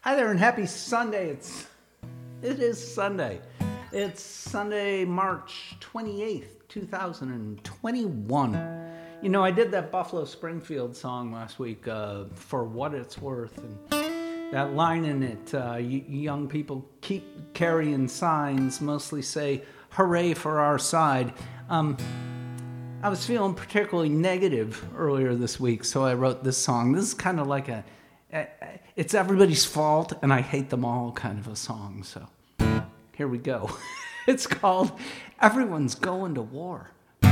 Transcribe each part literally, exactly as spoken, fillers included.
Hi there and happy Sunday. It's it is Sunday. It's Sunday, March twenty-eighth, two thousand twenty-one. You know, I did that Buffalo Springfield song last week, uh, For What It's Worth, and that line in it, uh, y- young people keep carrying signs, mostly say, hooray for our side. Um, I was feeling particularly negative earlier this week, so I wrote this song. This is kind of like a, a it's everybody's fault and I hate them all kind of a song. So here we go. It's called Everyone's Going to War.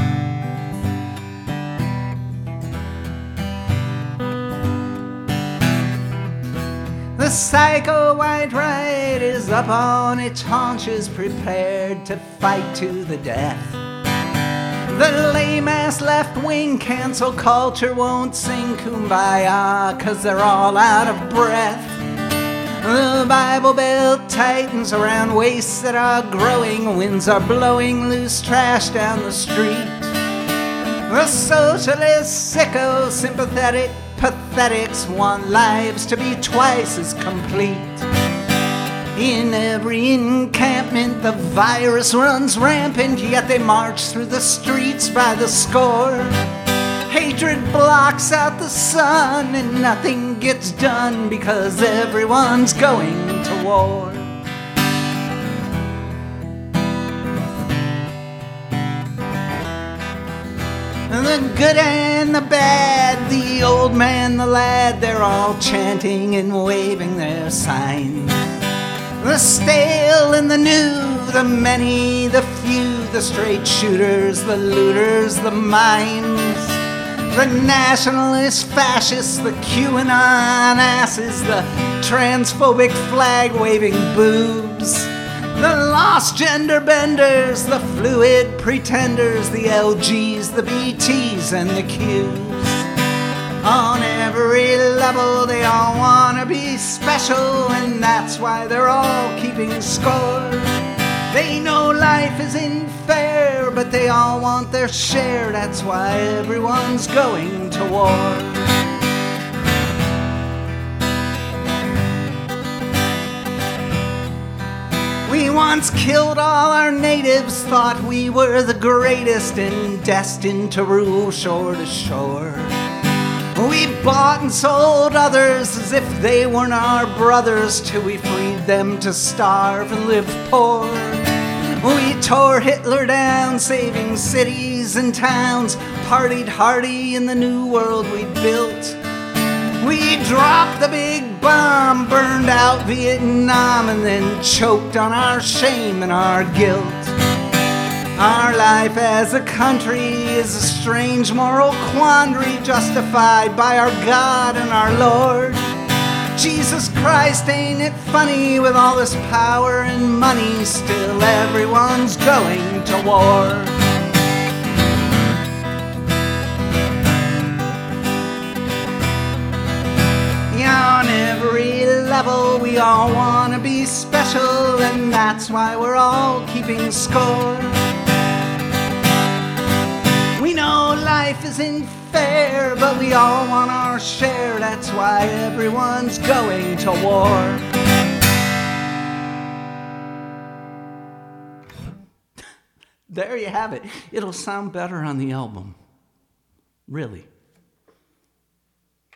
The psycho white right is up on its haunches, prepared to fight to the death. The lame-ass left-wing cancel culture won't sing Kumbaya, cause they're all out of breath. The Bible Belt tightens around waists that are growing, winds are blowing loose trash down the street. The socialist, sicko, sympathetic pathetics want lives to be twice as complete. In every encampment the virus runs rampant, yet they march through the streets by the score. Hatred blocks out the sun and nothing gets done because everyone's going to war. The good and the bad, the old man, the lad, they're all chanting and waving their signs. The stale and the new, the many, the few, the straight shooters, the looters, the mimes, the nationalist fascists, the QAnon asses, the transphobic flag-waving boobs, the lost gender benders, the fluid pretenders, the L Gs, the B Ts, and the Qs. On every level they all want to be special, and that's why they're all keeping score. They know life isn't fair, but they all want their share, that's why everyone's going to war. We once killed all our natives, thought we were the greatest and destined to rule shore to shore. We bought and sold others as if they weren't our brothers, till we freed them to starve and live poor. We tore Hitler down, saving cities and towns, partied hardy in the new world we built. We dropped the big bomb, burned out Vietnam, and then choked on our shame and our guilt. Our life as a country is a strange moral quandary, justified by our God and our Lord. Jesus Christ, ain't it funny, with all this power and money, still everyone's going to war. On every level we all want to be special, and that's why we're all keeping score. We know life isn't fair, but we all want our share, that's why everyone's going to war. There you have it. It'll sound better on the album. Really.